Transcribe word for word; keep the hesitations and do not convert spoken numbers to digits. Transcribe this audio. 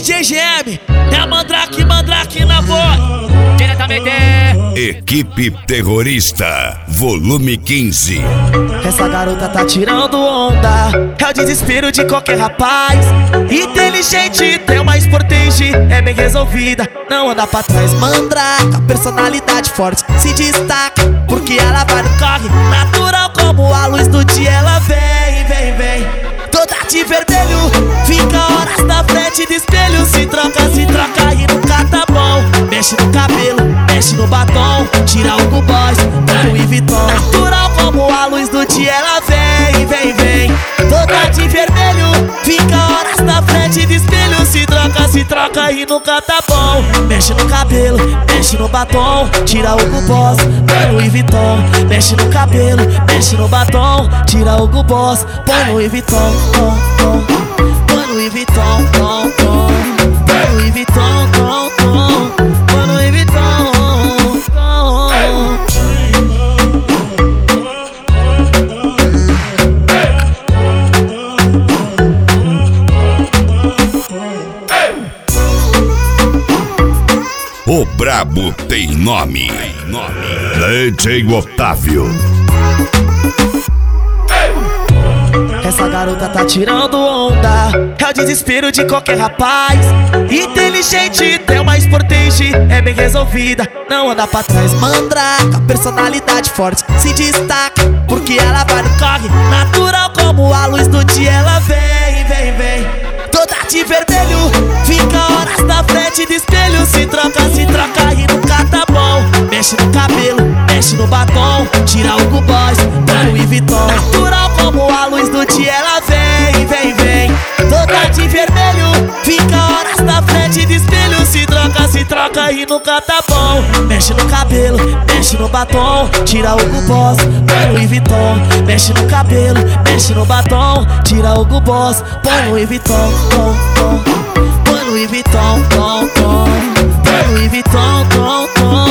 J G M, é a Mandrake, Mandrake na voz. Diretamente Equipe Terrorista, volume quinze. Essa garota tá tirando onda, é o desespero de qualquer rapaz. Inteligente, tem uma sportage, é bem resolvida, não anda pra trás. Mandraka, personalidade forte, se destaca, porque ela vai no corre, natural como a luz do dia. Ela vem, vem, vem, toda de vermelho, fica horas na frente do espelho. Se troca, se troca e nunca tá bom. Mexe no cabelo, mexe no batom, tira o Hugo Boss, tá no Louis Vuitton. Natural como a luz do dia. Ela vem, vem, vem, toda de vermelho, fica horas na frente do espelho. Se troca, se troca e nunca tá bom. Mexe no cabelo, mexe no batom, tira o Hugo Boss, põe no Louis Vuitton. Mexe no cabelo, mexe no batom, tira o Hugo Boss, põe no Louis Vuitton. Põe no Louis Vuitton, põe no Louis Vuitton, põe no Louis Vuitton. O brabo tem nome, D J Otávio. Essa garota tá tirando onda, é o desespero de qualquer rapaz. Inteligente, tem uma sportage, é bem resolvida, não anda pra trás. Mandraka, personalidade forte, se destaca, porque ela vai no corre, natural como a luz do dia. Ela vem, vem, vem, toda de vermelho, fica horas na frente do espelho. Se troca, se troca e nunca tá bom. Mexe no cabelo, mexe no batom, tira o Hugo Boss, põe no Louis Vuitton. Natural como a luz do dia. Ela vem, vem, vem, toda de vermelho, fica horas na frente do espelho. Se troca, se troca e nunca tá bom. Mexe no cabelo, mexe no batom, tira o Hugo Boss, põe no Louis Vuitton. Mexe no cabelo, mexe no batom, tira o Hugo Boss, põe no Louis Vuitton. Põe no Louis Vuitton, põe no Louis Vuitton.